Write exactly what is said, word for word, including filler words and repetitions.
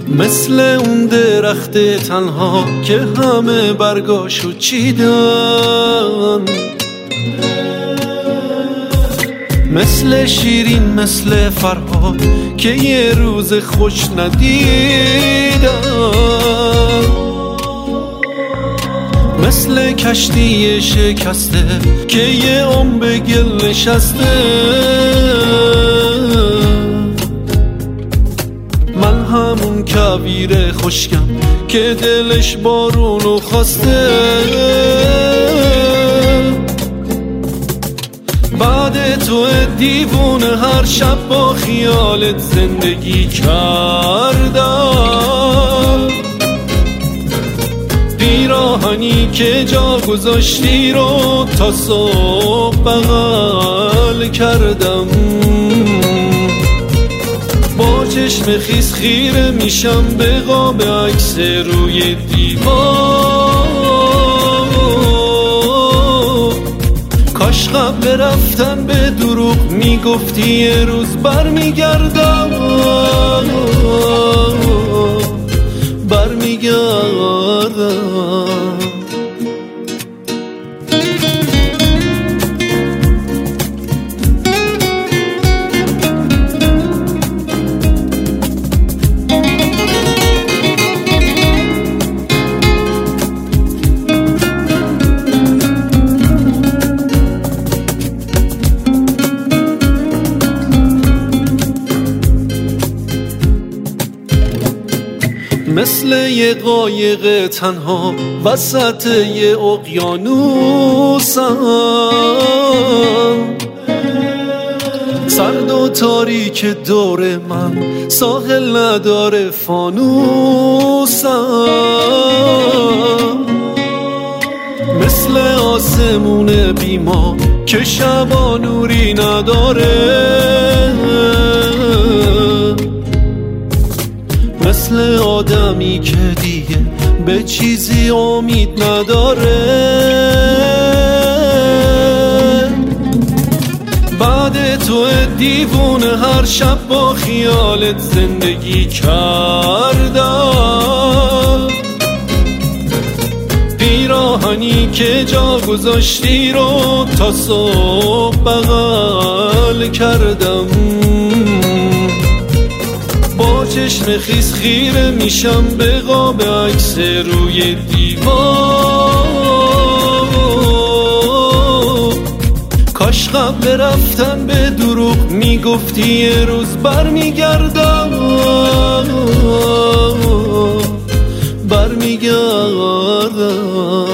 مثل اون درخت تنها که همه برگاشو چیدن، مثل شیرین مثل فرهاد که یه روز خوش ندیدن، مثل کشتی شکسته که یه عمر به گل نشسته. من همون کویر خشکم که دلش بارونو خواسته، بعد تو دیوونه هر شب با خیالت زندگی کردم. پیراهنی که جا گذاشتی رو تا صبح بغل کردم، با چشم خیس خیره میشم به قاب عکس روی دیوار. کاش قبل رفتن به دروغ میگفتی یه روز برمیگردم، برمیگردم. مثل یه قایق تنها وسط یه اقیانوسم، سرد و تاریک دور من ساحل نداره فانوسم، مثل آسمون بیما که شبا نوری نداره، مثل آدمی که دیگه به چیزی امید نداره. بعد تو دیوونه هر شب با خیالت زندگی کردم، پیراهنی که جا گذاشتی رو تا صبح بغل کردم، با چشم خیس خیره میشم به قاب عکس روی دیوار. کاش قبل رفتن به دروغ میگفتی یه روز برمیگردم، برمیگردم.